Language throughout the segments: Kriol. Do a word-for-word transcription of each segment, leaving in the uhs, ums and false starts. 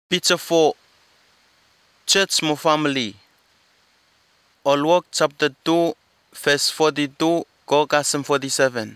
Picture four. Church mo family. All work chapter two verse forty-two go kasem forty-seven.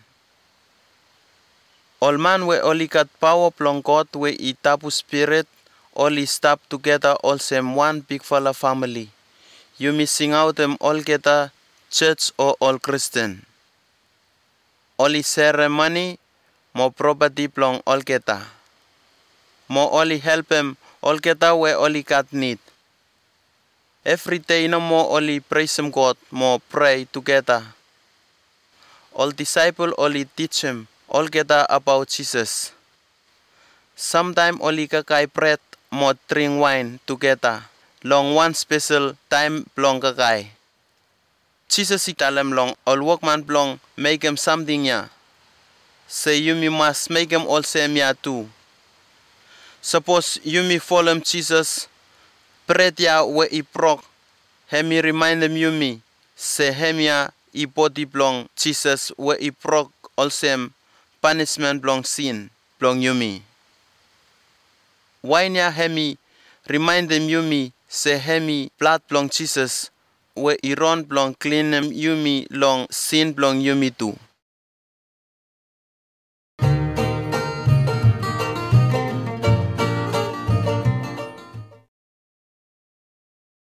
All man we only got power plong God we itapu spirit only stop together all same one big fella family. You missing out them all together church or all Christian. Only ceremony mo property plong all together. Mo only help them all together we only got need. Every day no more only praise him God, more pray together. All disciple only teach him all together about Jesus. Sometime only kakai bread, more drink wine together. Long one special time blong kakai. Jesus italem long all workman blong make him something ya. Say you me must make him all same ya too. Suppose you me follow Jesus, bread ya we i prok. Hemi remind them you me, say hemia i body blong Jesus we i prok all same punishment blong sin blong you me. Why nya hemi remind them you me, say hemi blood blong Jesus we i run blong clean them you me long sin blong you me too.